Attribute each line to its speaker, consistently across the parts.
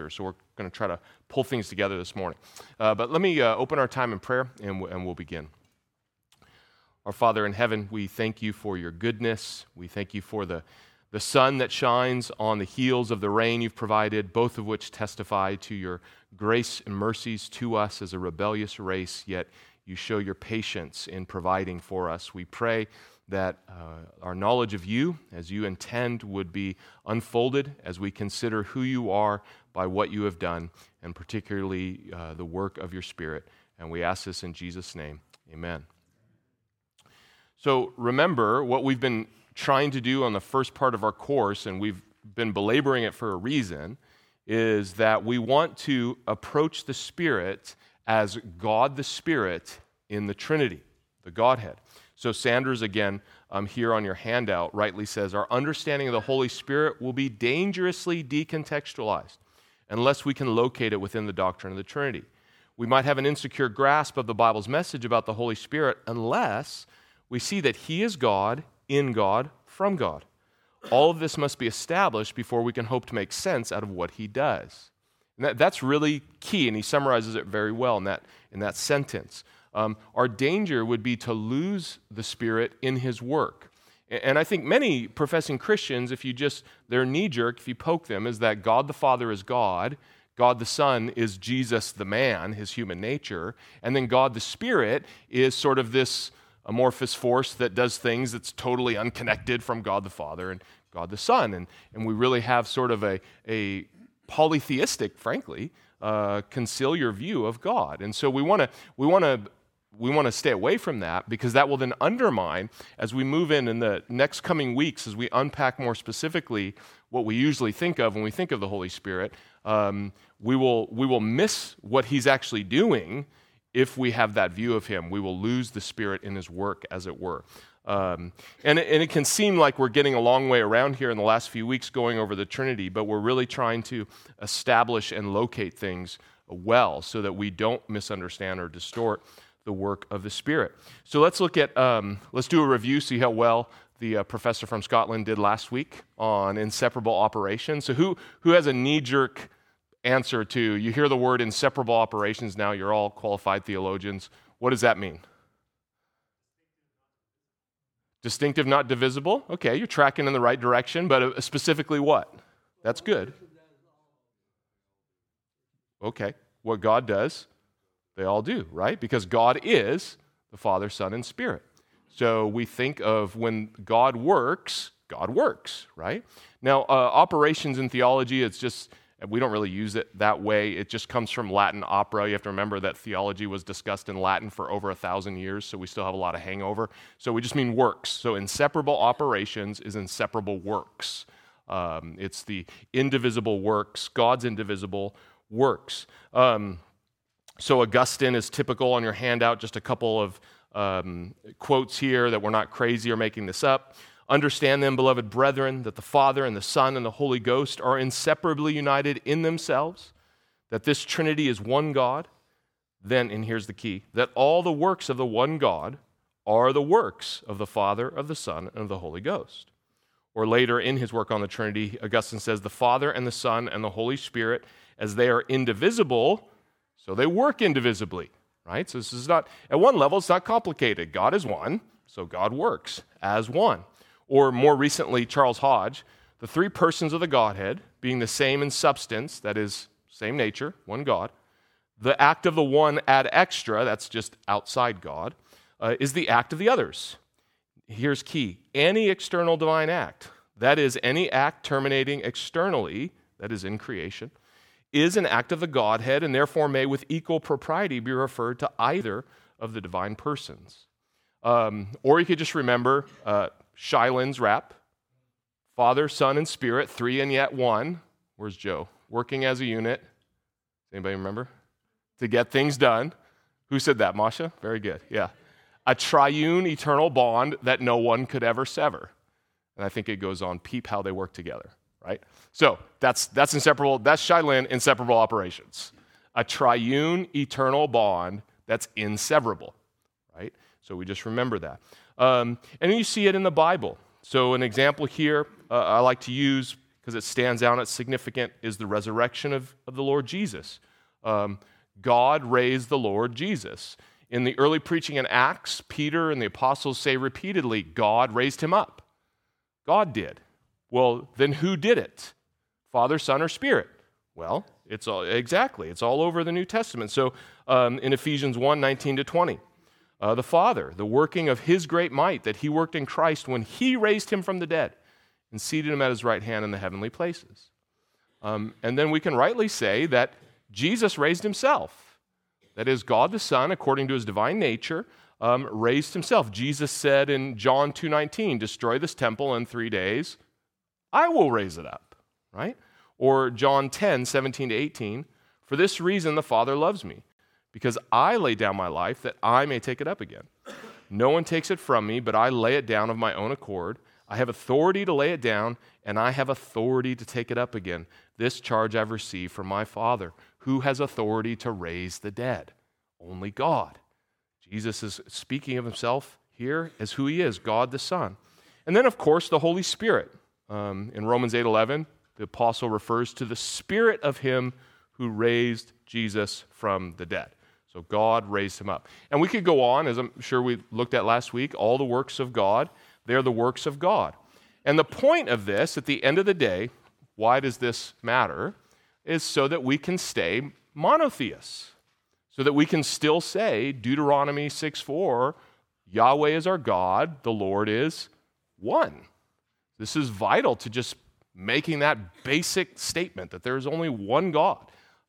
Speaker 1: Scripture. So we're going to try to pull things together this morning. But let me open our time in prayer, and we'll begin. Our Father in heaven, we thank you for your goodness. We thank you for the sun that shines on the heels of the rain you've provided, both of which testify to your grace and mercies to us as a rebellious race, yet you show your patience in providing for us. We pray that our knowledge of you, as you intend, would be unfolded as we consider who you are by what you have done, and particularly the work of your Spirit. And we ask this in Jesus' name. Amen. So remember, what we've been trying to do on the first part of our course, and we've been belaboring it for a reason, is that we want to approach the Spirit as God the Spirit in the Trinity, the Godhead. So Sanders, again, here on your handout, rightly says, our understanding of the Holy Spirit will be dangerously decontextualized unless we can locate it within the doctrine of the Trinity. We might have an insecure grasp of the Bible's message about the Holy Spirit unless we see that He is God, in God, from God. All of this must be established before we can hope to make sense out of what He does. And that's really key, and he summarizes it very well in that sentence. Our danger would be to lose the Spirit in His work. And I think many professing Christians, their knee-jerk, if you poke them, is that God the Father is God, God the Son is Jesus the man, His human nature, and then God the Spirit is sort of this amorphous force that does things that's totally unconnected from God the Father and God the Son. And we really have sort of a polytheistic, frankly, conciliar view of God. And so we want to stay away from that, because that will then undermine, as we move in the next coming weeks, as we unpack more specifically what we usually think of when we think of the Holy Spirit, we will miss what He's actually doing. If we have that view of Him, we will lose the Spirit in His work, as it were. And it can seem like we're getting a long way around here in the last few weeks going over the Trinity, but we're really trying to establish and locate things well so that we don't misunderstand or distort the work of the Spirit. So let's look at, let's do a review, see how well the professor from Scotland did last week on inseparable operations. So who has a knee-jerk answer to, you hear the word inseparable operations now, you're all qualified theologians. What does that mean? Distinctive, not divisible? Okay, you're tracking in the right direction, but specifically what? That's good. Okay, what God does, they all do, right? Because God is the Father, Son, and Spirit. So we think of when God works, right? Now, operations in theology, it's just, we don't really use it that way. It just comes from Latin opera. You have to remember that theology was discussed in Latin for over 1,000 years, so we still have a lot of hangover. So we just mean works. So inseparable operations is inseparable works. It's the indivisible works, God's indivisible works. So Augustine is typical on your handout, just a couple of quotes here that we're not crazy or making this up. Understand then, beloved brethren, that the Father and the Son and the Holy Ghost are inseparably united in themselves, that this Trinity is one God. Then, and here's the key, that all the works of the one God are the works of the Father, of the Son, and of the Holy Ghost. Or later in his work on the Trinity, Augustine says, the Father and the Son and the Holy Spirit, as they are indivisible, so they work indivisibly, right? So this is not, at one level, it's not complicated. God is one, so God works as one. Or more recently, Charles Hodge, the three persons of the Godhead being the same in substance, that is, same nature, one God. The act of the one ad extra, that's just outside God, is the act of the others. Here's key. Any external divine act, that is, any act terminating externally, that is in creation, is an act of the Godhead and therefore may with equal propriety be referred to either of the divine persons. Or you could just remember Shilen's rap, Father, Son, and Spirit, three and yet one. Where's Joe? Working as a unit. Anybody remember? To get things done. Who said that, Masha? Very good, yeah. A triune eternal bond that no one could ever sever. And I think it goes on, peep how they work together, right? So that's inseparable. That's Shilen, inseparable operations. A triune eternal bond that's inseverable, right? So we just remember that. And you see it in the Bible. So an example here I like to use, because it stands out, it's significant, is the resurrection of the Lord Jesus. God raised the Lord Jesus. In the early preaching in Acts, Peter and the apostles say repeatedly, God raised him up. God did. Well, then who did it? Father, Son, or Spirit? Well, it's all over the New Testament. So in Ephesians 1:19-20, the Father, the working of his great might that he worked in Christ when he raised him from the dead and seated him at his right hand in the heavenly places. And then we can rightly say that Jesus raised himself. That is, God the Son, according to his divine nature, raised himself. Jesus said in John 2:19, destroy this temple in 3 days, I will raise it up, right? Or John 10:17-18, for this reason the Father loves me, because I lay down my life that I may take it up again. No one takes it from me, but I lay it down of my own accord. I have authority to lay it down, and I have authority to take it up again. This charge I've received from my Father. Who has authority to raise the dead? Only God. Jesus is speaking of himself here as who he is, God the Son. And then, of course, the Holy Spirit. In Romans 8:11, the apostle refers to the Spirit of him who raised Jesus from the dead. So God raised him up. And we could go on, as I'm sure we looked at last week, all the works of God, they're the works of God. And the point of this, at the end of the day, why does this matter, is so that we can stay monotheists, so that we can still say, Deuteronomy 6:4, Yahweh is our God, the Lord is one. This is vital to just making that basic statement that there is only one God.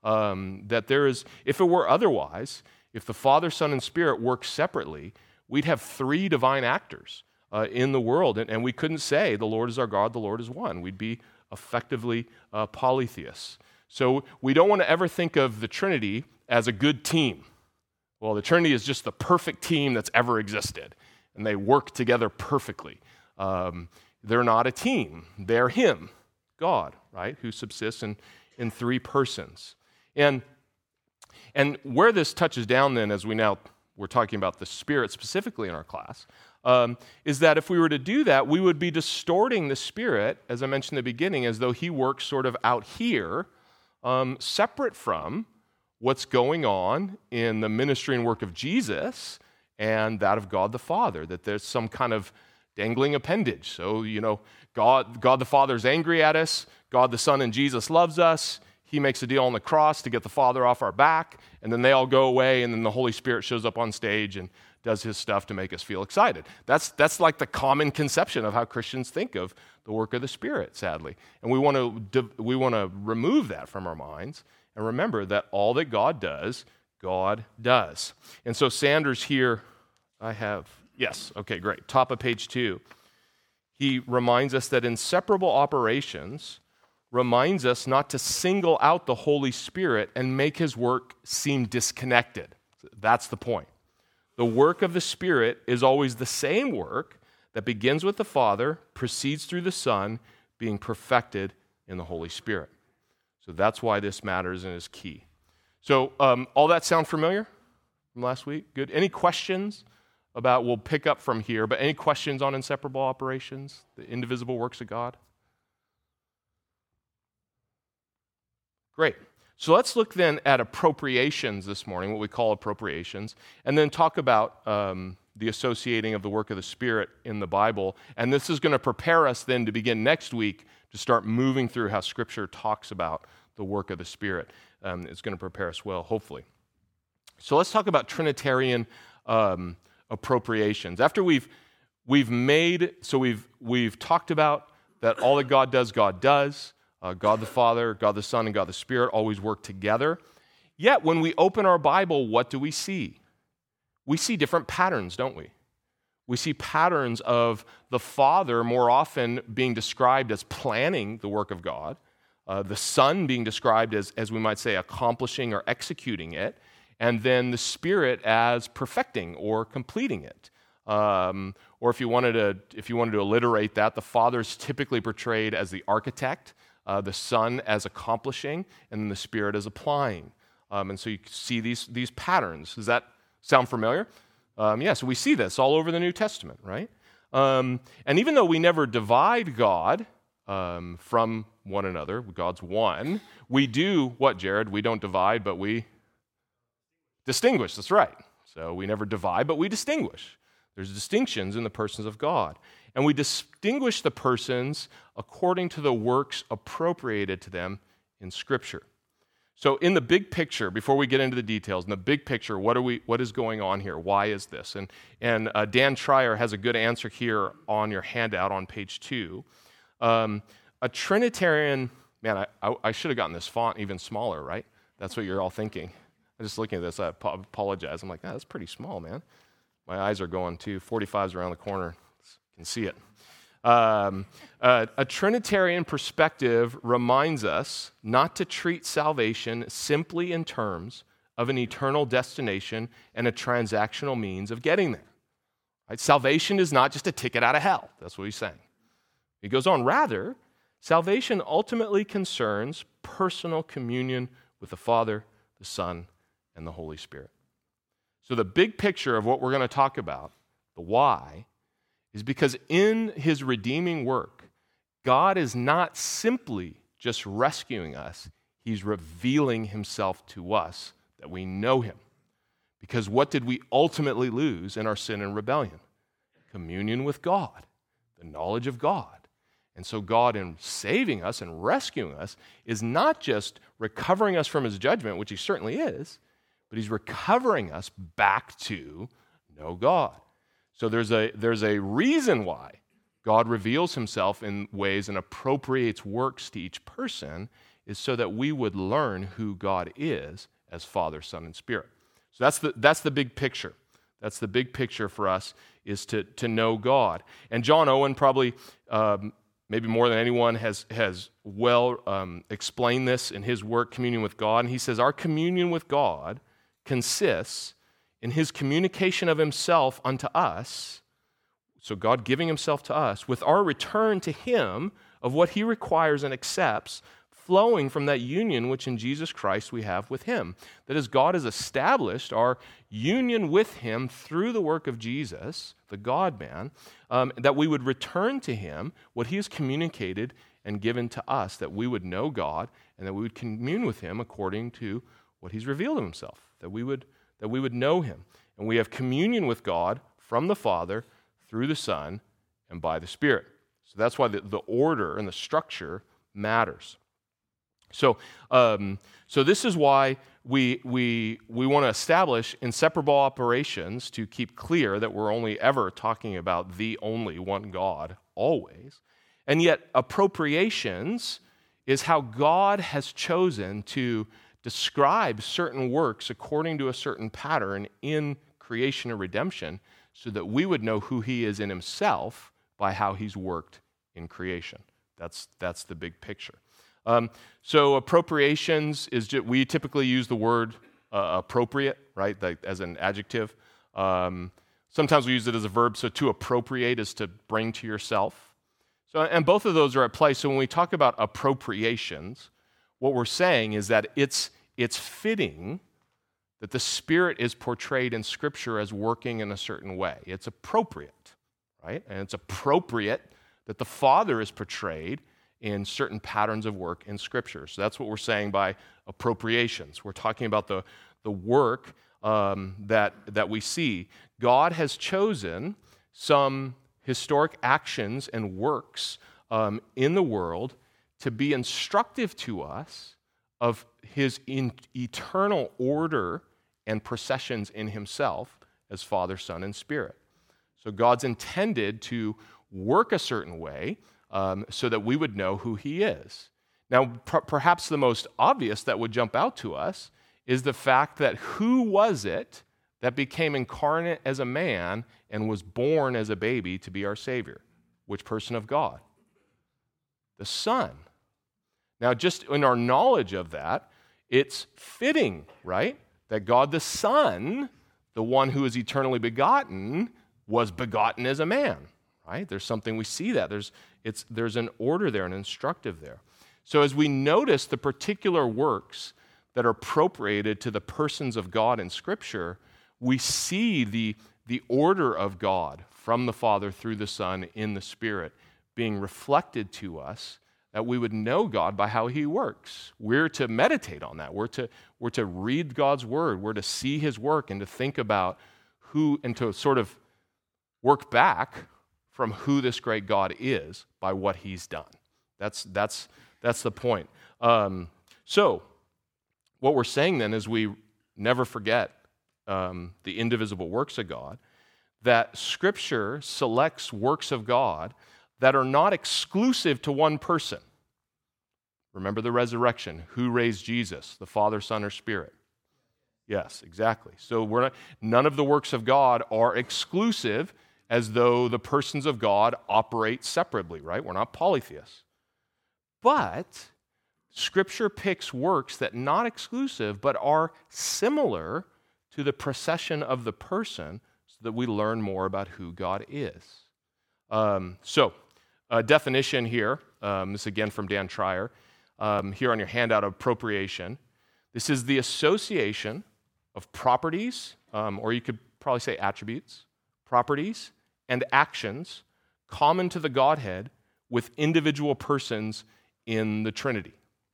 Speaker 1: That there is, if it were otherwise, if the Father, Son, and Spirit work separately, we'd have 3 divine actors in the world, and we couldn't say the Lord is our God, the Lord is one. We'd be effectively polytheists. So we don't want to ever think of the Trinity as a good team. Well, the Trinity is just the perfect team that's ever existed, and they work together perfectly. They're not a team. They're him, God, right, who subsists in 3 persons. And where this touches down then, as we're talking about the Spirit specifically in our class, is that if we were to do that, we would be distorting the Spirit, as I mentioned in the beginning, as though he works sort of out here, separate from what's going on in the ministry and work of Jesus and that of God the Father, that there's some kind of dangling appendage. So, God the Father's angry at us, God the Son and Jesus loves us, he makes a deal on the cross to get the Father off our back, and then they all go away, and then the Holy Spirit shows up on stage and does his stuff to make us feel excited. That's like the common conception of how Christians think of the work of the Spirit, sadly. And we want to remove that from our minds and remember that all that God does. And so Sanders here, yes, okay, great. Top of page 2. He reminds us that inseparable operations reminds us not to single out the Holy Spirit and make his work seem disconnected. That's the point. The work of the Spirit is always the same work that begins with the Father, proceeds through the Son, being perfected in the Holy Spirit. So that's why this matters and is key. So all that sound familiar from last week? Good. Any questions about, we'll pick up from here, but any questions on inseparable operations, the indivisible works of God? Great. So let's look then at appropriations this morning, what we call appropriations, and then talk about the associating of the work of the Spirit in the Bible. And this is going to prepare us then to begin next week to start moving through how Scripture talks about the work of the Spirit. It's going to prepare us well, hopefully. So let's talk about Trinitarian appropriations. After we've talked about that all that God does, God does. God the Father, God the Son, and God the Spirit always work together. Yet when we open our Bible, what do we see? We see different patterns, don't we? We see patterns of the Father more often being described as planning the work of God, the Son being described as we might say, accomplishing or executing it, and then the Spirit as perfecting or completing it. Or if you wanted to alliterate that, the Father is typically portrayed as the architect, the Son as accomplishing, and then the Spirit as applying. And so you see these patterns. Does that sound familiar? So we see this all over the New Testament, right? And even though we never divide God from one another. God's one. We do what, Jared? We don't divide, but we distinguish. That's right. So we never divide, but we distinguish. There's distinctions in the persons of God. And we distinguish the persons according to the works appropriated to them in Scripture. So in the big picture, before we get into the details, in the big picture, what is going on here? Why is this? And Dan Trier has a good answer here on your handout on page 2. A Trinitarian, man, I should have gotten this font even smaller, right? That's what you're all thinking. I'm just looking at this, I apologize. I'm like, that's pretty small, man. My eyes are going too. 45's around the corner. You can see it. A Trinitarian perspective reminds us not to treat salvation simply in terms of an eternal destination and a transactional means of getting there. Right? Salvation is not just a ticket out of hell. That's what he's saying. He goes on, rather, salvation ultimately concerns personal communion with the Father, the Son, and the Holy Spirit. So the big picture of what we're going to talk about, the why, is because in his redeeming work, God is not simply just rescuing us, he's revealing himself to us that we know him. Because what did we ultimately lose in our sin and rebellion? Communion with God, the knowledge of God. And so God, in saving us and rescuing us, is not just recovering us from his judgment, which he certainly is, but he's recovering us back to know God. So there's a reason why God reveals himself in ways and appropriates works to each person, is so that we would learn who God is as Father, Son, and Spirit. So that's the big picture. That's the big picture for us, is to know God. And John Owen probably, maybe more than anyone, has well explained this in his work, Communion with God. And he says, our communion with God consists in his communication of himself unto us, so God giving himself to us, with our return to him of what he requires and accepts, flowing from that union which in Jesus Christ we have with him. That is, God has established our union with him through the work of Jesus, the God-man, that we would return to him what he has communicated and given to us, that we would know God and that we would commune with him according to what he's revealed of himself, that we would know him. And we have communion with God from the Father, through the Son, and by the Spirit. So that's why the order and the structure matters. So this is why we want to establish inseparable operations to keep clear that we're only ever talking about the only one God, always. And yet appropriations is how God has chosen to describe certain works according to a certain pattern in creation and redemption, so that we would know who he is in himself by how he's worked in creation. That's the big picture. So appropriations is we typically use the word appropriate, right, like as an adjective. Sometimes we use it as a verb. So to appropriate is to bring to yourself. So, and both of those are at play. So when we talk about appropriations, what we're saying is that it's fitting that the Spirit is portrayed in Scripture as working in a certain way. It's appropriate, right? And it's appropriate that the Father is portrayed in certain patterns of work in Scripture. So that's what we're saying by appropriations. We're talking about the work that we see. God has chosen some historic actions and works in the world to be instructive to us of his eternal order and processions in himself as Father, Son, and Spirit. So God's intended to work a certain way so that we would know who he is. Now, perhaps the most obvious that would jump out to us is the fact that who was it that became incarnate as a man and was born as a baby to be our Savior? Which person of God? The Son. Now, just in our knowledge of that, it's fitting, right, that God the Son, the one who is eternally begotten, was begotten as a man, right? There's something we see that. There's an order there, an instructive there. So as we notice the particular works that are appropriated to the persons of God in Scripture, we see the order of God from the Father through the Son in the Spirit being reflected to us that we would know God by how he works. We're to meditate on that. We're to read God's word. We're to see his work and to think about who, and to sort of work back from who this great God is by what he's done. That's the point. So what we're saying then is we never forget the indivisible works of God, that Scripture selects works of God that are not exclusive to one person. Remember the resurrection. Who raised Jesus? The Father, Son, or Spirit? Yes, exactly. So none of the works of God are exclusive, as though the persons of God operate separately, right? We're not polytheists. But Scripture picks works that not exclusive, but are similar to the procession of the person, so that we learn more about who God is. So, a definition here, this again from Dan Trier, here on your handout of appropriation. This is the association of properties, or you could probably say attributes, properties, and actions common to the Godhead with individual persons in the Trinity.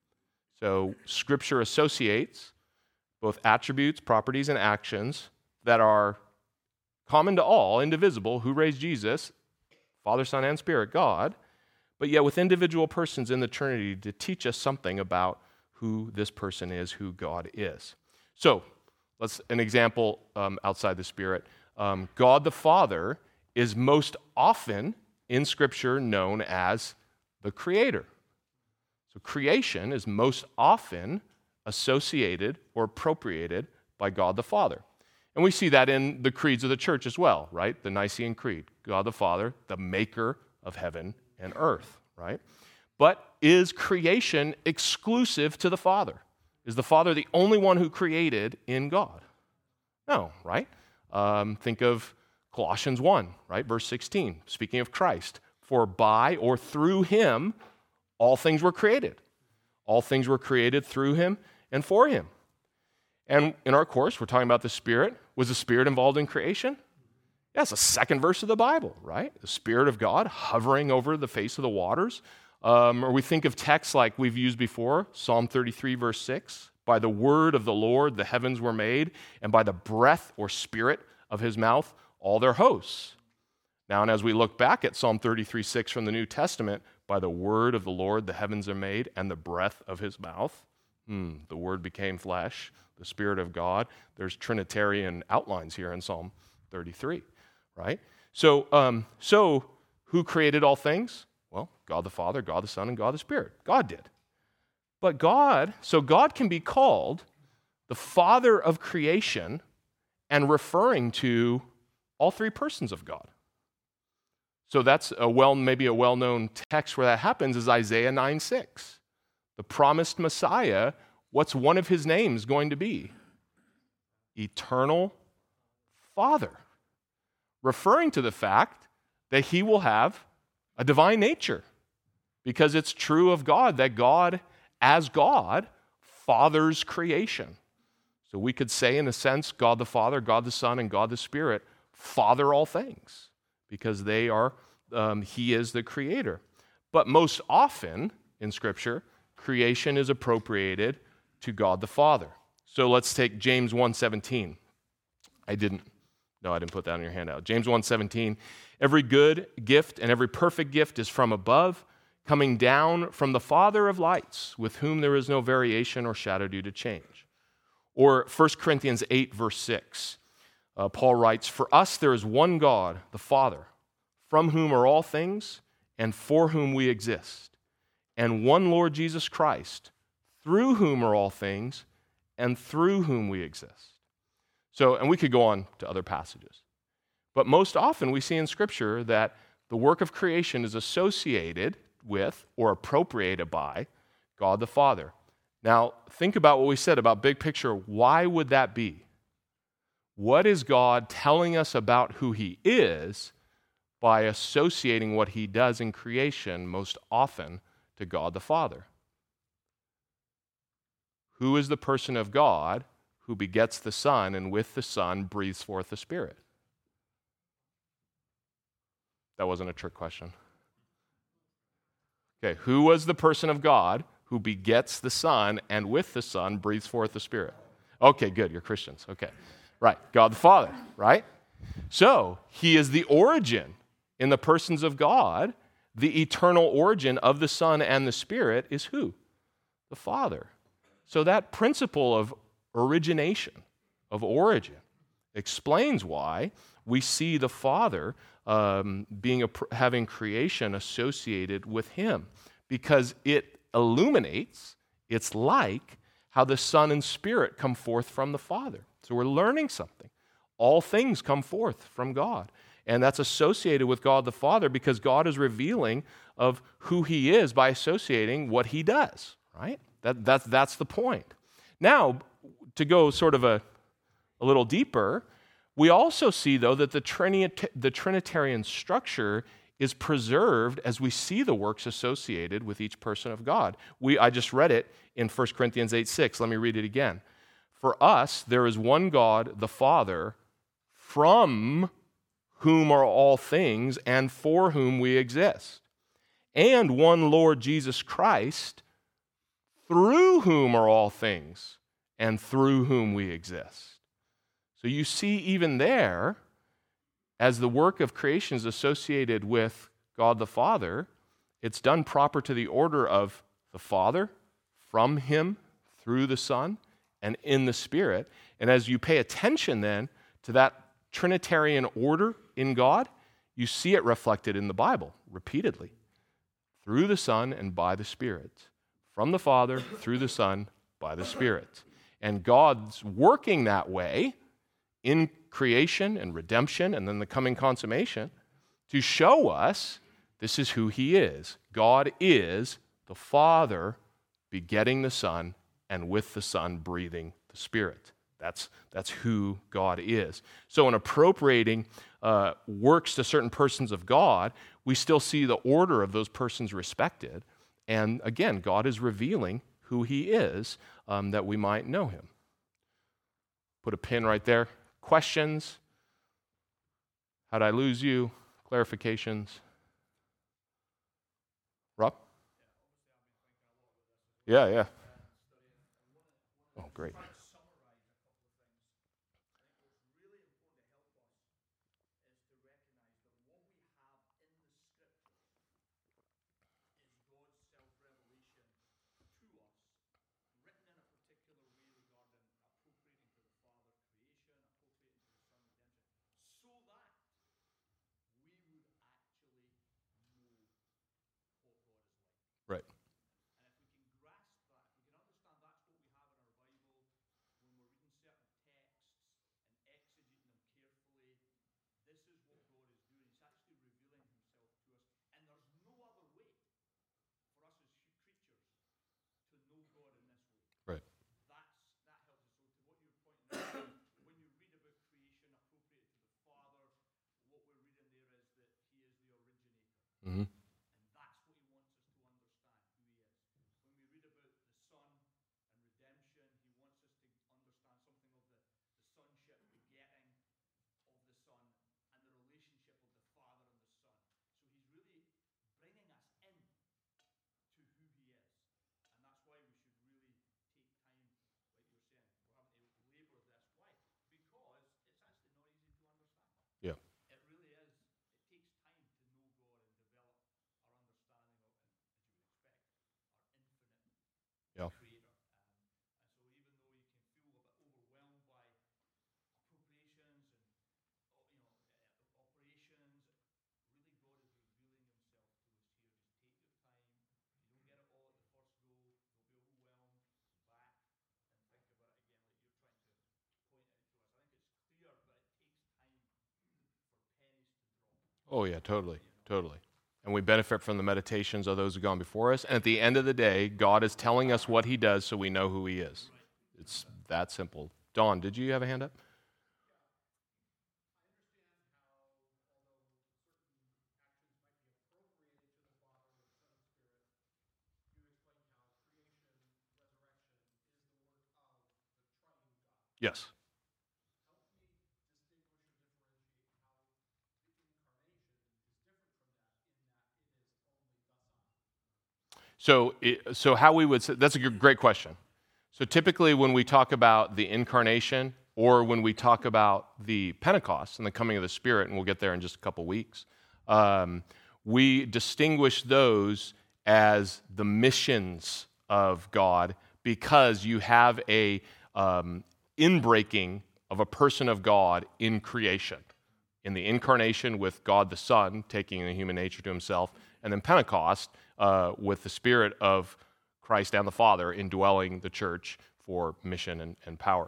Speaker 1: So Scripture associates both attributes, properties, and actions that are common to all, indivisible, who raised Jesus, Father, Son, and Spirit, God, but yet with individual persons in the Trinity to teach us something about who this person is, who God is. So, an example outside the Spirit. God the Father is most often in Scripture known as the Creator. So creation is most often associated or appropriated by God the Father. And we see that in the creeds of the church as well, right? The Nicene Creed, God the Father, the maker of heaven and earth, right? But is creation exclusive to the Father? Is the Father the only one who created in God? No, right? Think of Colossians 1, right? Verse 16, speaking of Christ. For by or through him, all things were created. All things were created through him and for him. And in our course, we're talking about the Spirit. Was the Spirit involved in creation? Yeah, it's the second verse of the Bible, right? The Spirit of God hovering over the face of the waters. Or we think of texts like we've used before, Psalm 33, verse 6. By the word of the Lord the heavens were made, and by the breath or spirit of his mouth all their hosts. Now, and as we look back at Psalm 33, 6 from the New Testament, by the word of the Lord the heavens are made, and the breath of his mouth, the word became flesh, the Spirit of God. There's Trinitarian outlines here in Psalm 33, right? So who created all things? Well, God the Father, God the Son, and God the Spirit. God did. But God can be called the Father of creation and referring to all three persons of God. So that's maybe a well-known text where that happens is Isaiah 9:6. The promised Messiah, what's one of his names going to be? Eternal Father. Referring to the fact that he will have a divine nature. Because it's true of God that God, as God, fathers creation. So we could say, in a sense, God the Father, God the Son, and God the Spirit father all things. Because they are, he is the creator. But most often in Scripture, creation is appropriated to God the Father. So let's take James 1:17. I didn't put that on your handout. James 1:17. Every good gift and every perfect gift is from above, coming down from the Father of lights, with whom there is no variation or shadow due to change. Or 1 Corinthians 8, verse 6. Paul writes, for us there is one God, the Father, from whom are all things and for whom we exist, and one Lord Jesus Christ, through whom are all things and through whom we exist. So, and we could go on to other passages. But most often we see in Scripture that the work of creation is associated with or appropriated by God the Father. Now, think about what we said about big picture. Why would that be? What is God telling us about who he is by associating what he does in creation most often to God the Father? Who is the person of God who begets the Son and with the Son breathes forth the Spirit? That wasn't a trick question. Okay, who was the person of God who begets the Son and with the Son breathes forth the Spirit? Okay, good, you're Christians. Okay, right, God the Father, right? So he is the origin in the persons of God. The eternal origin of the Son and the Spirit is who? The Father. So that principle of origination, of origin, explains why we see the Father having creation associated with him, because it illuminates, it's like how the Son and Spirit come forth from the Father. So we're learning something. All things come forth from God. And that's associated with God the Father because God is revealing of who he is by associating what he does, right? That's the point. Now, to go sort of a little deeper, we also see, though, that the Trinitarian structure is preserved as we see the works associated with each person of God. I just read it in 1 Corinthians 8:6. Let me read it again. For us, there is one God, the Father, from whom are all things and for whom we exist, and one Lord Jesus Christ, through whom are all things and through whom we exist. So you see even there, as the work of creation is associated with God the Father, it's done proper to the order of the Father, from him, through the Son, and in the Spirit. And as you pay attention then to that Trinitarian order in God, you see it reflected in the Bible repeatedly, through the Son and by the Spirit, from the Father, through the Son, by the Spirit. And God's working that way in creation and redemption and then the coming consummation to show us this is who he is. God is the Father begetting the Son and with the Son breathing the Spirit. That's who God is. So in appropriating works to certain persons of God, we still see the order of those persons respected. And again, God is revealing who he is that we might know him. Put a pin right there. Questions? How'd I lose you? Clarifications? Rob? Yeah. Oh, great. Right. Right. Mm-hmm. Yeah. Yeah. Oh, yeah, totally. And we benefit from the meditations of those who've gone before us. And at the end of the day, God is telling us what he does so we know who he is. It's that simple. Don, did you have a hand up? Yes. So how we would say, that's a great question. So typically when we talk about the incarnation or when we talk about the Pentecost and the coming of the Spirit, and we'll get there in just a couple weeks, we distinguish those as the missions of God because you have a inbreaking of a person of God in creation. In the incarnation with God the Son taking the human nature to himself, and then Pentecost with the Spirit of Christ and the Father indwelling the church for mission and power.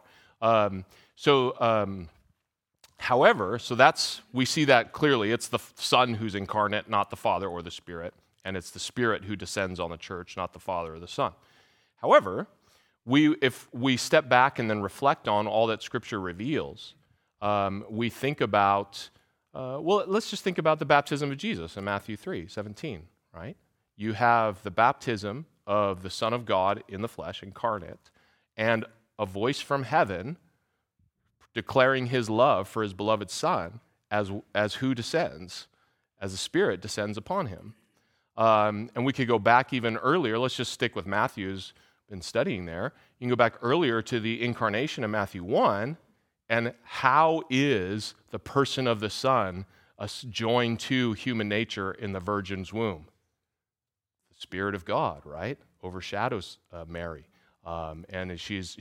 Speaker 1: However, we see that clearly. It's the Son who's incarnate, not the Father or the Spirit, and it's the Spirit who descends on the church, not the Father or the Son. However, if we step back and then reflect on all that Scripture reveals, we think about, let's just think about the baptism of Jesus in Matthew 3:17, right? You have the baptism of the Son of God in the flesh, incarnate, and a voice from heaven declaring his love for his beloved Son as who descends, as the Spirit descends upon him. And we could go back even earlier. Let's just stick with Matthew's been studying there. You can go back earlier to the incarnation in Matthew 1, and how is the person of the Son joined to human nature in the virgin's womb? The Spirit of God, right, overshadows Mary, and she's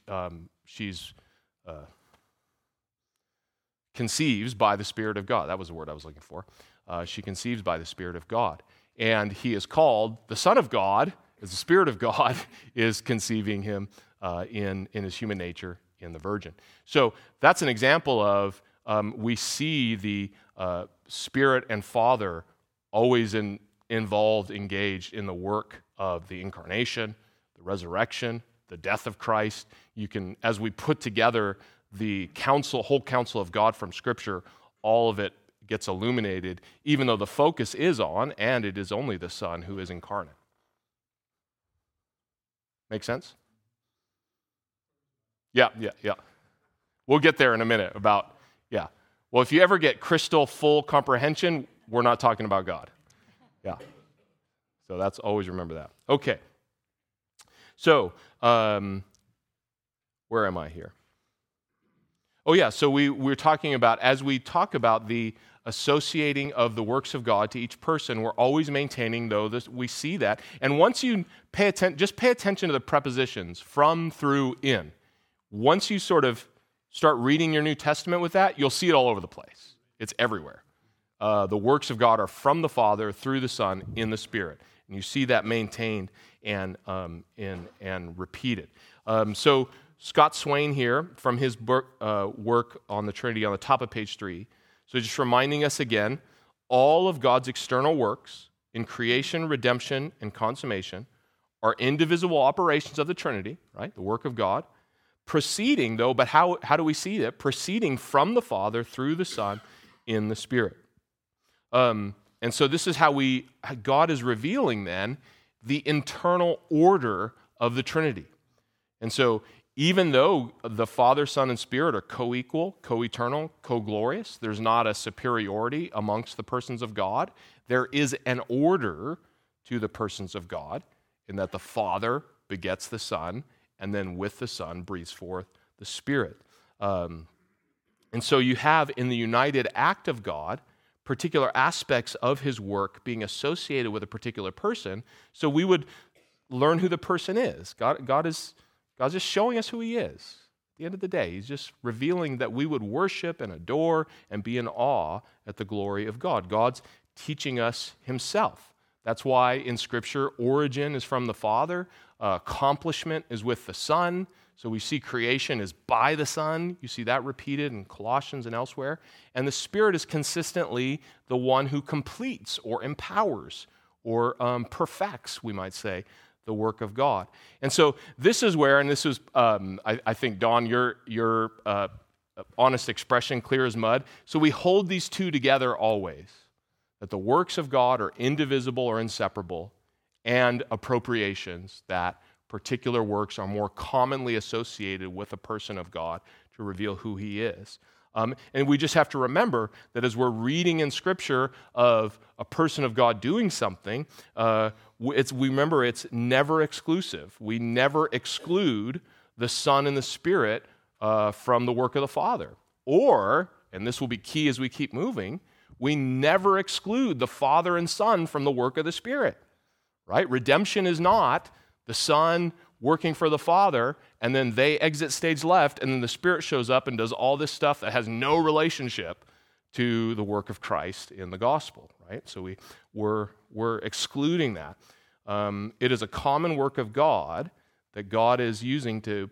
Speaker 1: conceives by the Spirit of God. That was the word I was looking for. She conceives by the Spirit of God, and he is called the Son of God, as the Spirit of God is conceiving him in his human nature in the virgin. So that's an example of we see the Spirit and Father always involved, engaged in the work of the incarnation, the resurrection, the death of Christ. You can, as we put together the whole counsel of God from Scripture, all of it gets illuminated, even though the focus is on, and it is only the Son who is incarnate. Make sense? Yeah. We'll get there in a minute about, yeah. Well, if you ever get crystal full comprehension, we're not talking about God. Yeah. So that's always remember that. Okay. So, where am I here? Oh, yeah. So we're talking about, as we talk about the associating of the works of God to each person, we're always maintaining, though, we see that. And once you just pay attention to the prepositions from, through, in. Once you sort of start reading your New Testament with that, you'll see it all over the place. It's everywhere. The works of God are from the Father, through the Son, in the Spirit. And you see that maintained and repeated. So Scott Swain here, from his work on the Trinity on the top of page 3, so just reminding us again, all of God's external works in creation, redemption, and consummation are indivisible operations of the Trinity, right? The work of God. Proceeding, though, but how do we see it? Proceeding from the Father through the Son in the Spirit. And so this is how God is revealing then the internal order of the Trinity. And so even though the Father, Son, and Spirit are co-equal, co-eternal, co-glorious, there's not a superiority amongst the persons of God. There is an order to the persons of God in that the Father begets the Son, and then with the Son breathes forth the Spirit. And so you have in the united act of God particular aspects of his work being associated with a particular person, so we would learn who the person is. God's just showing us who he is. At the end of the day, he's just revealing that we would worship and adore and be in awe at the glory of God. God's teaching us himself. That's why in Scripture, origin is from the Father, accomplishment is with the Son. So we see creation is by the Son. You see that repeated in Colossians and elsewhere. And the Spirit is consistently the one who completes or empowers or perfects, we might say, the work of God. And so this is where, and this is, I think, Don, your honest expression, clear as mud. So we hold these two together always, that the works of God are indivisible or inseparable, and appropriations, that particular works are more commonly associated with a person of God to reveal who he is. And we just have to remember that as we're reading in Scripture of a person of God doing something, we remember it's never exclusive. We never exclude the Son and the Spirit from the work of the Father. Or, and this will be key as we keep moving, we never exclude the Father and Son from the work of the Spirit, right? Redemption is not the Son working for the Father, and then they exit stage left, and then the Spirit shows up and does all this stuff that has no relationship to the work of Christ in the gospel, right? So we're excluding that. It is a common work of God that God is using to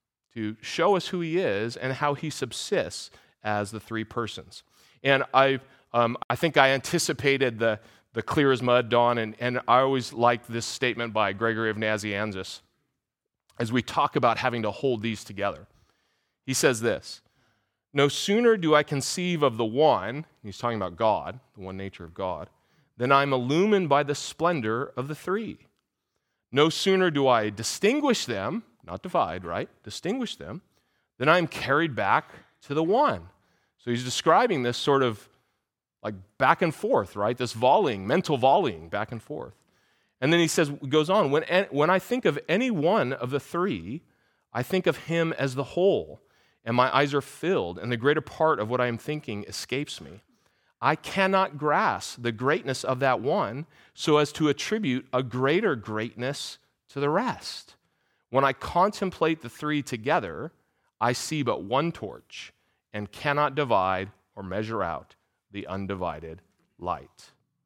Speaker 1: show us who he is and how he subsists as the three persons. And I think I anticipated the clear as mud, Don, and I always like this statement by Gregory of Nazianzus as we talk about having to hold these together. He says this: no sooner do I conceive of the one, he's talking about God, the one nature of God, than I'm illumined by the splendor of the three. No sooner do I distinguish them, not divide, right? Distinguish them, then I'm carried back to the one. So he's describing this sort of like back and forth, right? This volleying, mental volleying back and forth. And then he goes on, when I think of any one of the three, I think of him as the whole, and my eyes are filled, and the greater part of what I am thinking escapes me. I cannot grasp the greatness of that one so as to attribute a greater greatness to the rest. When I contemplate the three together, I see but one torch and cannot divide or measure out the undivided light.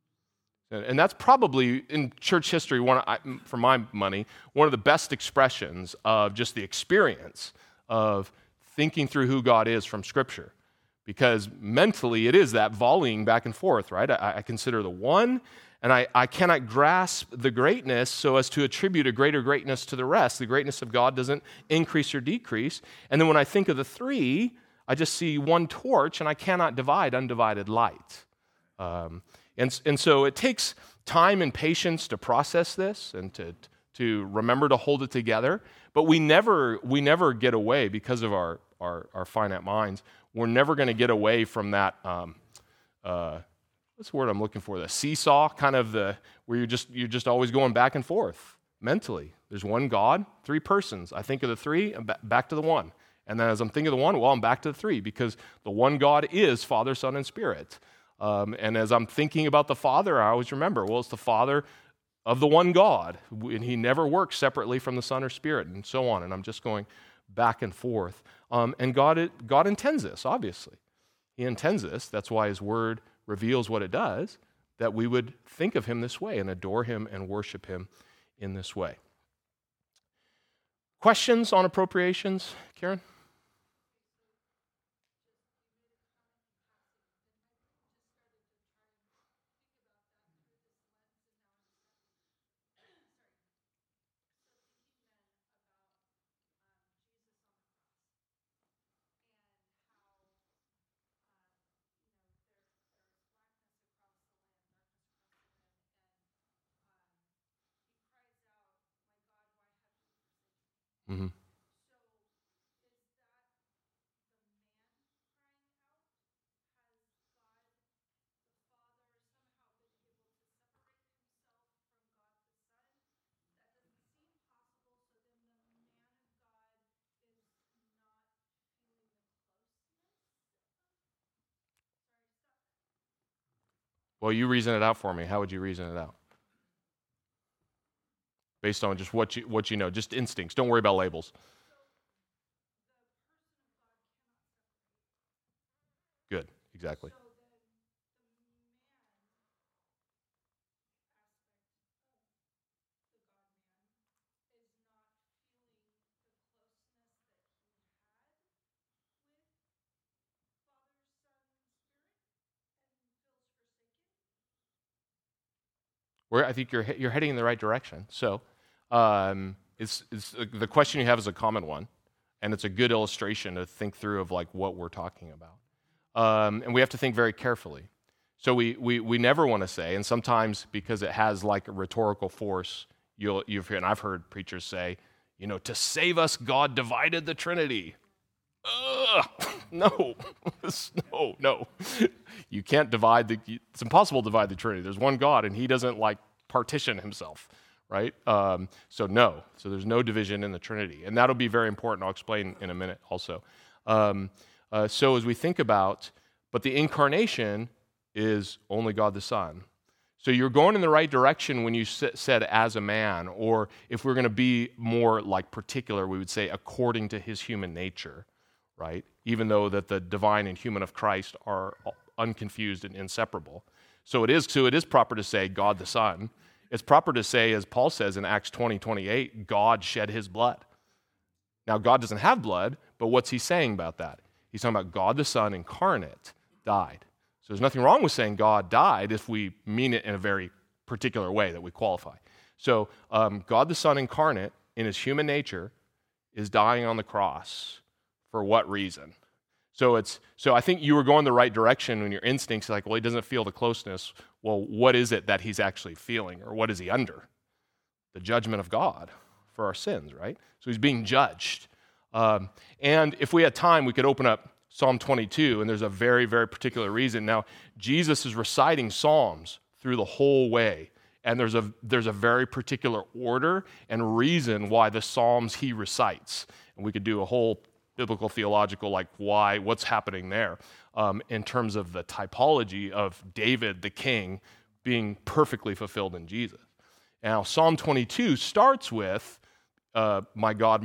Speaker 1: And that's probably, in church history, for my money, one of the best expressions of just the experience of thinking through who God is from Scripture. Because mentally, it is that volleying back and forth, right? I consider the one, and I cannot grasp the greatness so as to attribute a greater greatness to the rest. The greatness of God doesn't increase or decrease. And then when I think of the three, I just see one torch, and I cannot divide undivided light. And so it takes time and patience to process this and to remember to hold it together. But we never get away because of our finite minds. We're never going to get away from that. What's the word I'm looking for? The seesaw, kind of where you're just always going back and forth mentally. There's one God, three persons. I think of the three, I'm back to the one. And then as I'm thinking of the one, well, I'm back to the three because the one God is Father, Son, and Spirit. And as I'm thinking about the Father, I always remember, well, it's the Father of the one God, and he never works separately from the Son or Spirit, and so on. And I'm just going back and forth. And God intends this, obviously. He intends this. That's why his word reveals what it does, that we would think of him this way and adore him and worship him in this way. Questions on appropriations, Karen? Mm-hmm. Well, you reason it out for me. How would you reason it out? Based on just what you know, just instincts. Don't worry about labels. Good, exactly. I think you're heading in the right direction. So, it's the question you have is a common one, and it's a good illustration to think through of like what we're talking about. And we have to think very carefully. So we never want to say, and sometimes because it has like a rhetorical force, you've heard, and I've heard preachers say, to save us, God divided the Trinity. Ugh! No, no. You can't divide it's impossible to divide the Trinity. There's one God, and he doesn't like partition himself, right? So no. So there's no division in the Trinity. And that'll be very important. I'll explain in a minute also. So as we think about, but the incarnation is only God the Son. So you're going in the right direction when you said as a man, or if we're going to be more like particular, we would say according to his human nature, right? Even though that the divine and human of Christ are unconfused and inseparable. So it is proper to say God the Son. It's proper to say, as Paul says in Acts 20:28, God shed his blood. Now, God doesn't have blood, but what's he saying about that? He's talking about God the Son incarnate died. So there's nothing wrong with saying God died if we mean it in a very particular way that we qualify. So God the Son incarnate in his human nature is dying on the cross. For what reason? So I think you were going the right direction when your instincts are like, well, he doesn't feel the closeness. Well, what is it that he's actually feeling, or what is he under? The judgment of God for our sins, right? So he's being judged. And if we had time, we could open up Psalm 22, and there's a very, very particular reason. Now, Jesus is reciting Psalms through the whole way, and there's a very particular order and reason why the Psalms he recites. And we could do a whole biblical theological, like what's happening there in terms of the typology of David, the king, being perfectly fulfilled in Jesus. Now, Psalm 22 starts with, my God,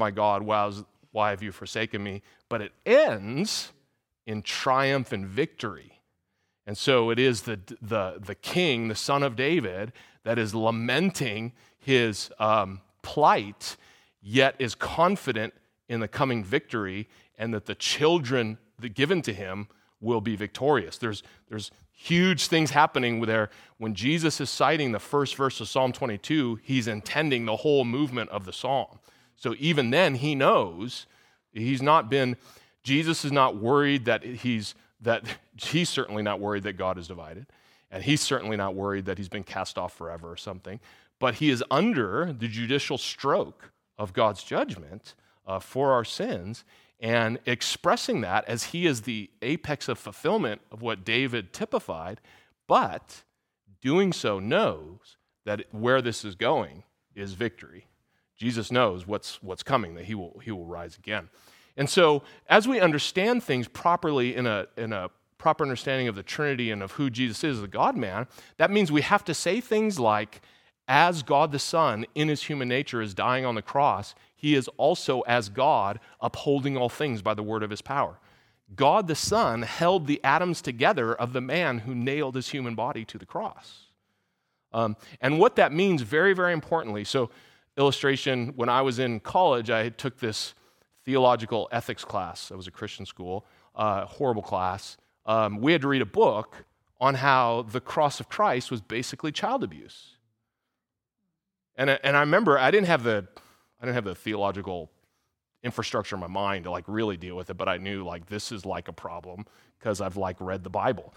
Speaker 1: why have you forsaken me? But it ends in triumph and victory. And so it is the king, the son of David, that is lamenting his plight, yet is confident in the coming victory, and that the children that given to him will be victorious. There's huge things happening there. When Jesus is citing the first verse of Psalm 22, he's intending the whole movement of the psalm. So even then, he knows Jesus is not worried that he's certainly not worried that God is divided, and he's certainly not worried that he's been cast off forever or something, but he is under the judicial stroke of God's judgment for our sins, and expressing that as he is the apex of fulfillment of what David typified, but doing so knows that where this is going is victory. Jesus knows what's coming, that he will rise again. And so as we understand things properly in a proper understanding of the Trinity and of who Jesus is, the God-man, that means we have to say things like, as God the Son in his human nature is dying on the cross, he is also as God upholding all things by the word of his power. God the Son held the atoms together of the man who nailed his human body to the cross. And what that means, very, very importantly, so illustration, when I was in college, I took this theological ethics class. I was a Christian school, horrible class. We had to read a book on how the cross of Christ was basically child abuse. And I remember I didn't have the theological infrastructure in my mind to like really deal with it, but I knew like this is like a problem because I've like read the Bible,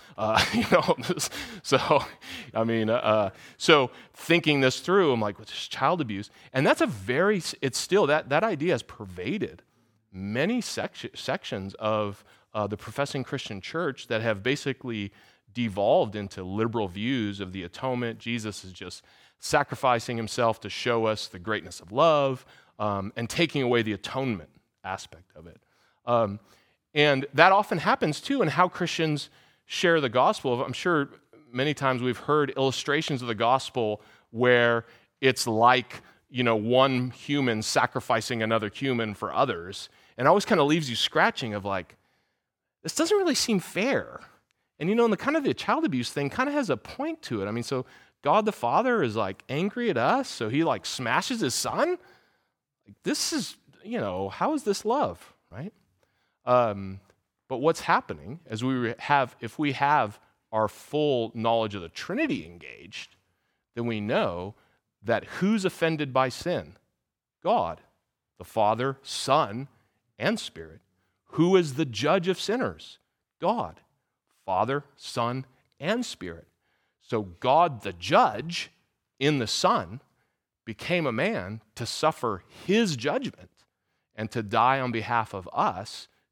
Speaker 1: So thinking this through, I'm like, what's child abuse? And that's that idea has pervaded many sections of the professing Christian church that have basically devolved into liberal views of the atonement. Jesus is just sacrificing himself to show us the greatness of love, and taking away the atonement aspect of it. And that often happens too in how Christians share the gospel. I'm sure many times we've heard illustrations of the gospel where it's like, one human sacrificing another human for others. And it always kind of leaves you scratching of like, this doesn't really seem fair. And and the kind of the child abuse thing kind of has a point to it. I mean, so God the Father is like angry at us, so he like smashes his son? This is, how is this love, right? But what's happening is if we have our full knowledge of the Trinity engaged, then we know that who's offended by sin? God, the Father, Son, and Spirit. Who is the judge of sinners? God, Father, Son, and Spirit. So God, the judge, in the Son, became a man to suffer his judgment and to die on behalf of us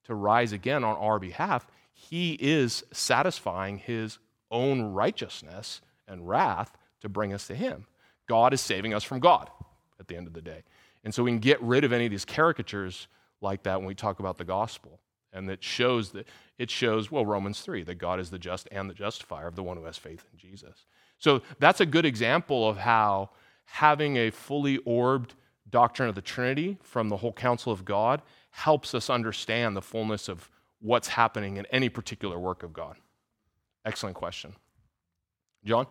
Speaker 1: to rise again on our behalf, he is satisfying his own righteousness and wrath to bring us to him. God is saving us from God at the end of the day. And so we can get rid of any of these caricatures like that when we talk about the gospel. And it shows, Romans 3, that God is the just and the justifier of the one who has faith in Jesus. So that's a good example of how having a fully orbed doctrine of the Trinity from the whole counsel of God helps us understand the fullness of what's happening in any particular work of God. Excellent question. John?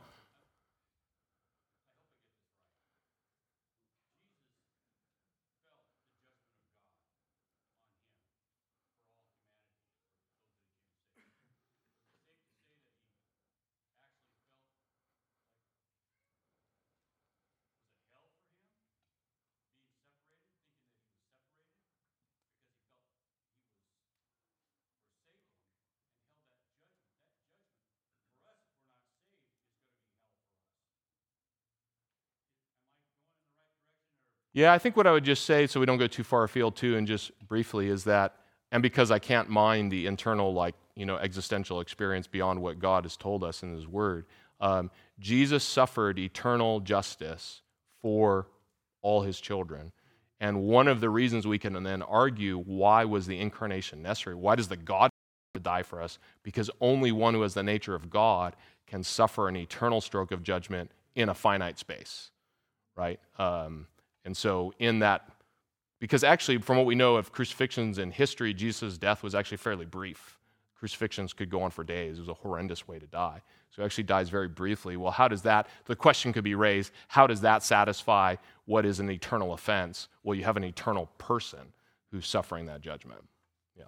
Speaker 1: Yeah, I think what I would just say, so we don't go too far afield too, and just briefly, is that, and because I can't mind the internal, existential experience beyond what God has told us in his word, Jesus suffered eternal justice for all his children. And one of the reasons we can then argue, why was the incarnation necessary? Why does the God die for us? Because only one who has the nature of God can suffer an eternal stroke of judgment in a finite space, right? And so in that, because actually from what we know of crucifixions in history, Jesus' death was actually fairly brief. Crucifixions could go on for days. It was a horrendous way to die. So he actually dies very briefly. Well, the question could be raised, how does that satisfy what is an eternal offense? Well, you have an eternal person who's suffering that judgment. Yeah.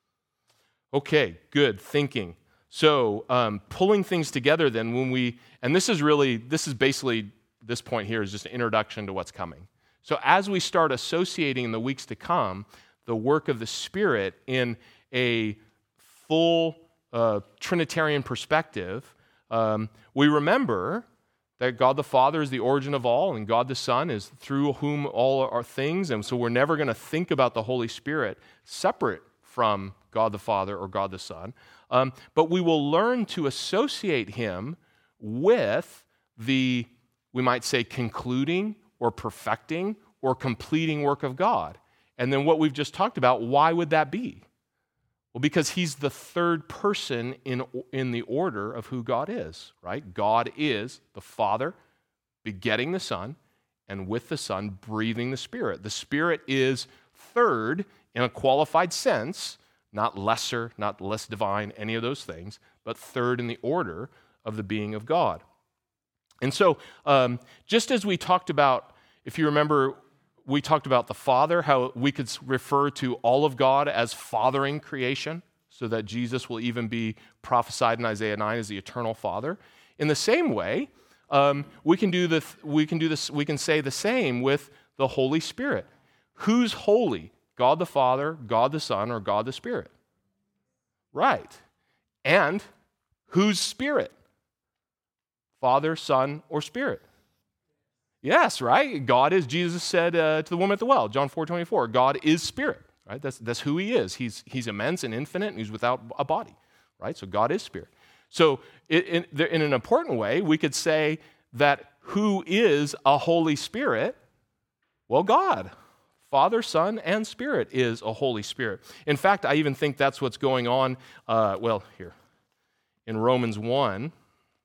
Speaker 1: Okay, good thinking. So pulling things together then this point here is just an introduction to what's coming. So as we start associating in the weeks to come the work of the Spirit in a full Trinitarian perspective, we remember that God the Father is the origin of all, and God the Son is through whom all are things, and so we're never going to think about the Holy Spirit separate from God the Father or God the Son, but we will learn to associate him with the, we might say, concluding or perfecting or completing work of God. And then what we've just talked about, why would that be? Well, because he's the third person in the order of who God is, right? God is the Father begetting the Son, and with the Son breathing the Spirit. The Spirit is third in a qualified sense, not lesser, not less divine, any of those things, but third in the order of the being of God. And so, just as we talked about, if you remember, we talked about the Father, how we could refer to all of God as fathering creation, so that Jesus will even be prophesied in Isaiah 9 as the eternal Father. In the same way, we can say the same with the Holy Spirit. Who's holy? God the Father, God the Son, or God the Spirit? Right. And who's Spirit? Father, Son, or Spirit? Yes, right? God is, Jesus said to the woman at the well, John 4:24, God is Spirit, right? That's who he is. He's immense and infinite, and he's without a body, right? So God is Spirit. So in an important way, we could say that who is a Holy Spirit? Well, God. Father, Son, and Spirit is a Holy Spirit. In fact, I even think that's what's going on, here, in Romans 1,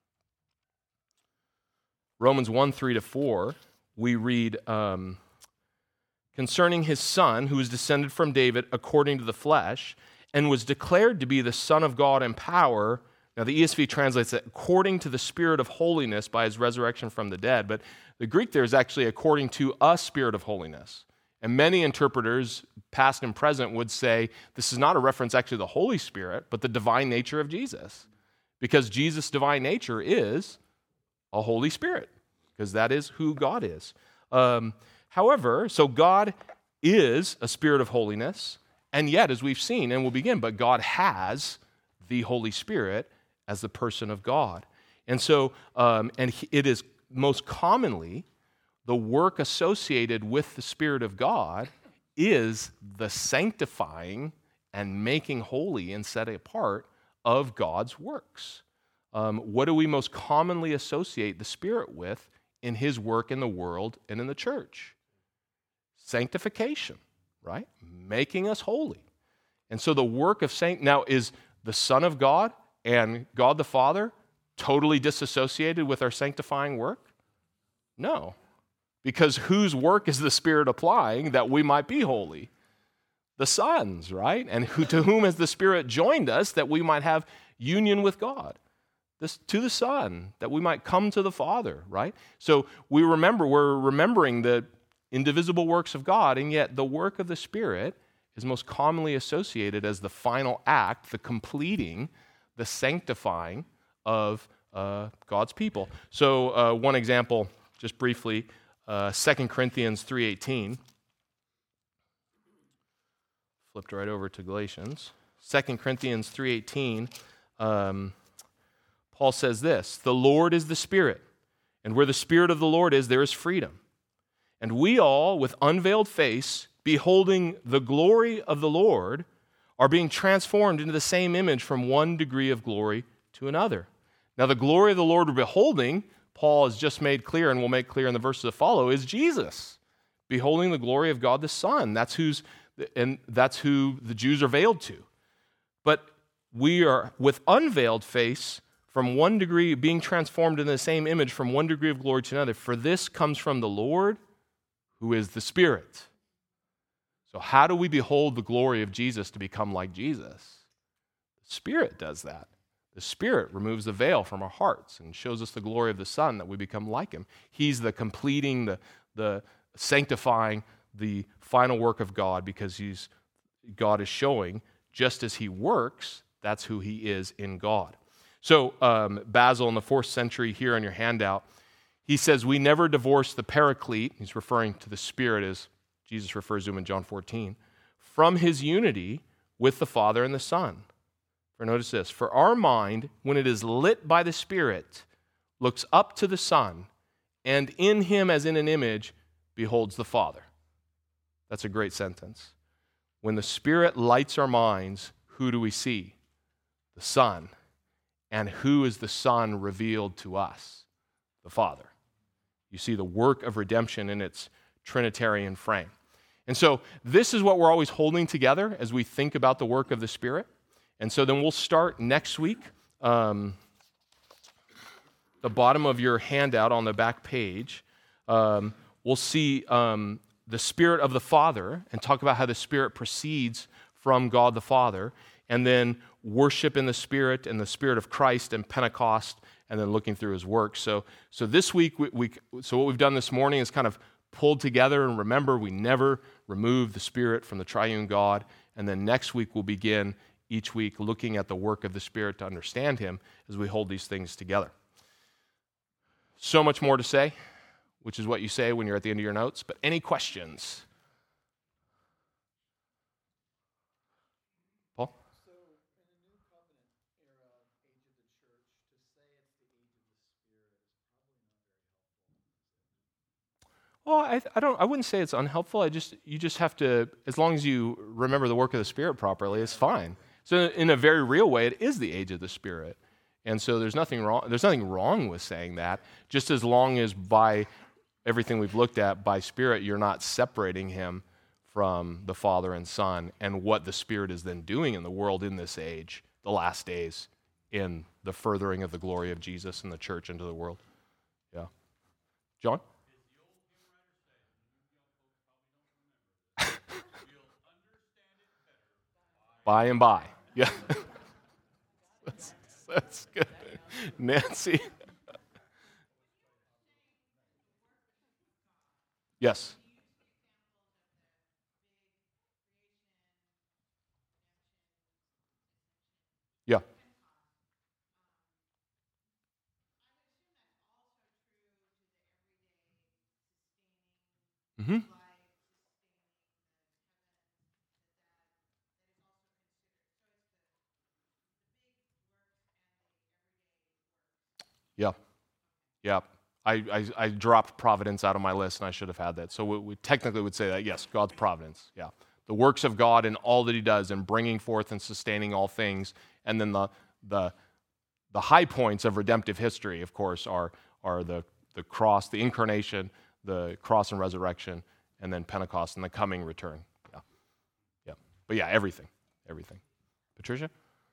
Speaker 1: 3-4, we read, concerning his Son, who was descended from David according to the flesh, and was declared to be the Son of God in power. Now, the ESV translates it according to the Spirit of holiness by his resurrection from the dead, but the Greek there is actually according to a Spirit of holiness. And many interpreters, past and present, would say this is not a reference actually to the Holy Spirit, but the divine nature of Jesus. Because Jesus' divine nature is a Holy Spirit, because that is who God is. However, so God is a Spirit of holiness, and yet, as we've seen, and we'll begin, but God has the Holy Spirit as the person of God. And so, it is most commonly the work associated with the Spirit of God is the sanctifying and making holy and setting apart of God's works. What do we most commonly associate the Spirit with in his work in the world and in the church? Sanctification, right? Making us holy. And so the work of now is the Son of God and God the Father totally disassociated with our sanctifying work? No. Because whose work is the Spirit applying that we might be holy? The Son's, right? And to whom has the Spirit joined us that we might have union with God? To the Son, that we might come to the Father, right? So we're remembering the indivisible works of God, and yet the work of the Spirit is most commonly associated as the final act, the completing, the sanctifying of God's people. So one example, just briefly, 2 Corinthians 3:18. Flipped right over to Galatians. 2 Corinthians 3:18, Paul says this, "The Lord is the Spirit, and where the Spirit of the Lord is, there is freedom. And we all, with unveiled face, beholding the glory of the Lord, are being transformed into the same image from one degree of glory to another." Now, the glory of the Lord we're beholding, Paul has just made clear, and will make clear in the verses that follow, is Jesus. Beholding the glory of God the Son. That's who the Jews are veiled to. But we are, with unveiled face, from one degree, being transformed into the same image from one degree of glory to another. For this comes from the Lord, who is the Spirit. So how do we behold the glory of Jesus to become like Jesus? The Spirit does that. The Spirit removes the veil from our hearts and shows us the glory of the Son that we become like him. He's the completing, the sanctifying, the final work of God, because God is showing just as he works, that's who he is in God. So Basil in the 4th century here on your handout, he says, we never divorce the Paraclete, he's referring to the Spirit as Jesus refers to him in John 14, from his unity with the Father and the Son. For notice this, for our mind, when it is lit by the Spirit, looks up to the Son, and in him as in an image, beholds the Father. That's a great sentence. When the Spirit lights our minds, who do we see? The Son. And who is the Son revealed to us? The Father. You see the work of redemption in its Trinitarian frame. And so this is what we're always holding together as we think about the work of the Spirit. And so then we'll start next week. The bottom of your handout on the back page, we'll see the Spirit of the Father and talk about how the Spirit proceeds from God the Father, and then worship in the Spirit and the Spirit of Christ and Pentecost, and then looking through his work. So this week, so what we've done this morning is kind of pulled together, and remember, we never remove the Spirit from the triune God. And then next week, we'll begin each week looking at the work of the Spirit to understand him as we hold these things together. So much more to say, which is what you say when you're at the end of your notes. But any questions? Paul?
Speaker 2: So, in the New Covenant era, age of the church, to say it's the age of the Spirit is probably not very helpful.
Speaker 1: Well, I wouldn't say it's unhelpful. You just have to, as long as you remember the work of the Spirit properly, it's fine. So in a very real way, it is the age of the Spirit. And so there's nothing wrong with saying that, just as long as by everything we've looked at, by Spirit, you're not separating him from the Father and Son, and what the Spirit is then doing in the world in this age, the last days, in the furthering of the glory of Jesus and the church into the world. Yeah. John? By and by. Yeah. That's good. Nancy? Yes. Yeah. Mm-hmm. Yeah. Yeah. I dropped providence out of my list, and I should have had that. So we technically would say that, yes, God's providence. Yeah. The works of God in all that he does, in bringing forth and sustaining all things. And then the high points of redemptive history, of course, are the cross, the incarnation, the cross and resurrection, and then Pentecost and the coming return. Yeah. But yeah, everything. Patricia?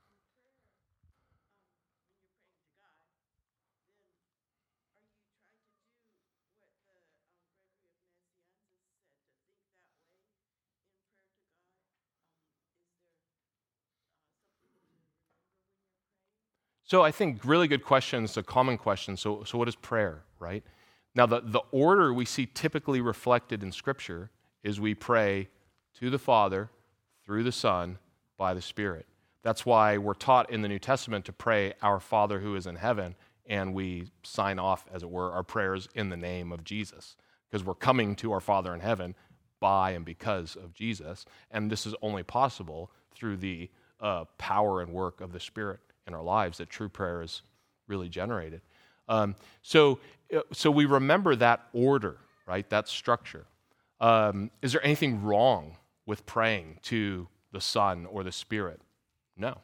Speaker 1: So I think really good question. It's a common question. So what is prayer, right? Now, the order we see typically reflected in Scripture is we pray to the Father, through the Son, by the Spirit. That's why we're taught in the New Testament to pray, Our Father who is in heaven, and we sign off, as it were, our prayers in the name of Jesus, because we're coming to our Father in heaven by and because of Jesus, and this is only possible through the power and work of the Spirit in our lives, that true prayer is really generated. So we remember that order, right? That structure. Is there anything wrong with praying to the Son or the Spirit? No.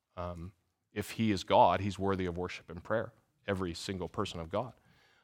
Speaker 1: If he is God, he's worthy of worship and prayer, every single person of God.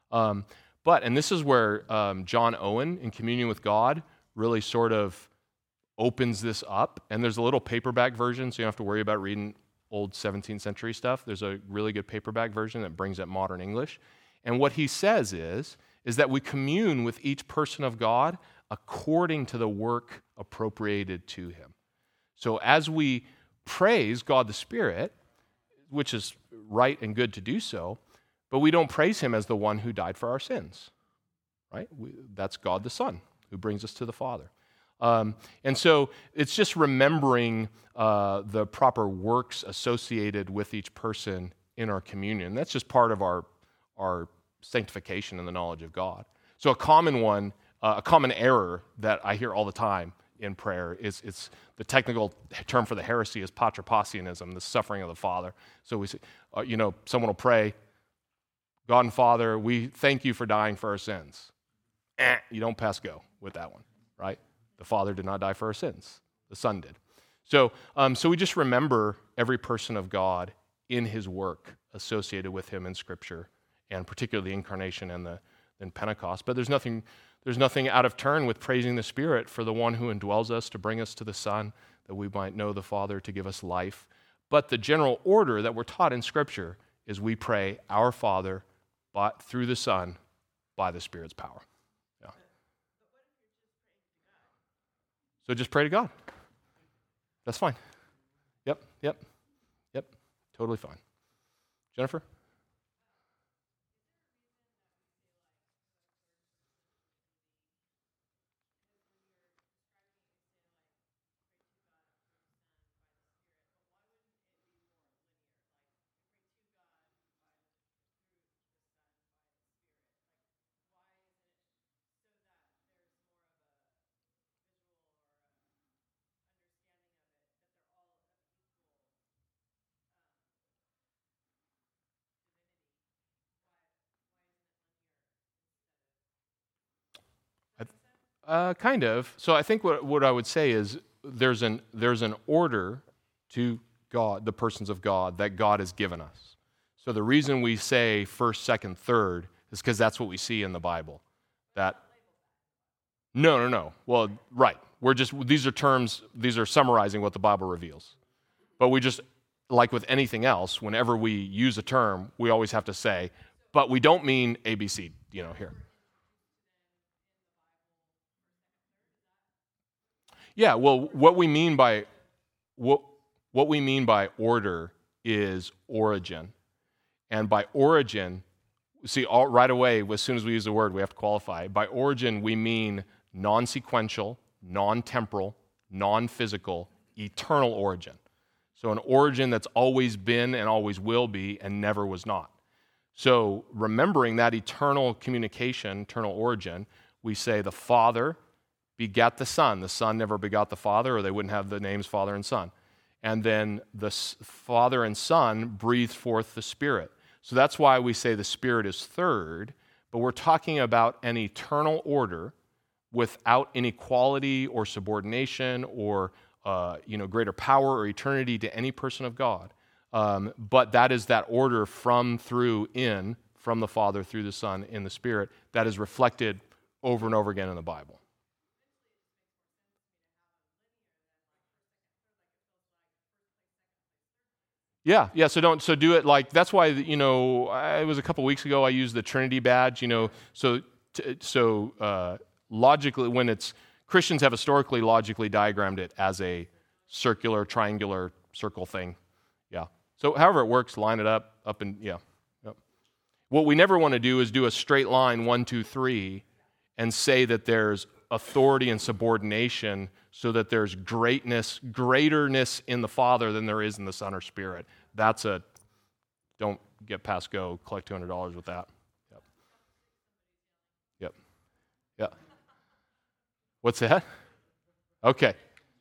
Speaker 1: And this is where John Owen, in Communion with God, really sort of opens this up. And there's a little paperback version, so you don't have to worry about reading old 17th century stuff. There's a really good paperback version that brings up modern English. And what he says is that we commune with each person of God according to the work appropriated to him. So as we praise God the Spirit, which is right and good to do so, but we don't praise him as the one who died for our sins, right? That's God the Son who brings us to the Father. And so it's just remembering the proper works associated with each person in our communion. That's just part of our sanctification and the knowledge of God. So a common error that I hear all the time in prayer is it's the technical term for the heresy is patripassianism, the suffering of the Father. So we say, someone will pray, God and Father, we thank you for dying for our sins. You don't pass go with that one, right? The Father did not die for our sins. The Son did. So we just remember every person of God in his work associated with him in Scripture, and particularly the incarnation and Pentecost. But there's nothing out of turn with praising the Spirit for the one who indwells us to bring us to the Son, that we might know the Father to give us life. But the general order that we're taught in Scripture is we pray our Father through the Son by the Spirit's power. Yeah. So just pray to God. That's fine. Yep. Totally fine. Jennifer? Kind of. So I think what I would say is there's an order to God, the persons of God, that God has given us. So the reason we say first, second, third is because that's what we see in the Bible. No. Well, right. These are summarizing what the Bible reveals. But we just, like with anything else, whenever we use a term, we always have to say, but we don't mean ABC, here. Yeah, well, what we mean by order is origin. And by origin, see, right away, as soon as we use the word, we have to qualify. By origin, we mean non-sequential, non-temporal, non-physical, eternal origin. So an origin that's always been and always will be and never was not. So remembering that eternal communication, eternal origin, we say the Father begat the Son. The Son never begot the Father, or they wouldn't have the names Father and Son. And then the Father and Son breathed forth the Spirit. So that's why we say the Spirit is third, but we're talking about an eternal order without inequality or subordination or greater power or eternity to any person of God. But that is that order from the Father through the Son in the Spirit that is reflected over and over again in the Bible. Yeah. So do it like, that's why, it was a couple weeks ago I used the Trinity badge, logically, when it's, Christians have historically logically diagrammed it as a circular, triangular, circle thing. Yeah. So however it works, line it up and, yeah. Yep. What we never want to do is do a straight line, 1, 2, 3, and say that there's authority and subordination so that there's greaterness in the Father than there is in the Son or Spirit. Don't get past go, collect $200 with that. Yep. Yeah. What's that? Okay.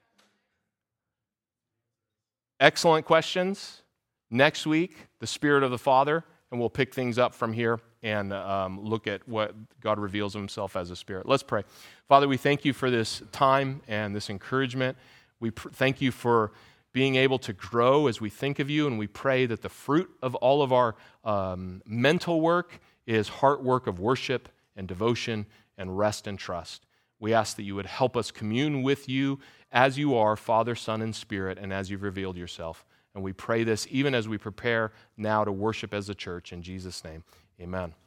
Speaker 1: Excellent questions. Next week, the Spirit of the Father, and we'll pick things up from here and look at what God reveals of himself as a Spirit. Let's pray. Father, we thank you for this time and this encouragement. We thank you for being able to grow as we think of you, and we pray that the fruit of all of our mental work is heart work of worship and devotion and rest and trust. We ask that you would help us commune with you as you are, Father, Son, and Spirit, and as you've revealed yourself. And we pray this even as we prepare now to worship as a church. In Jesus' name, amen.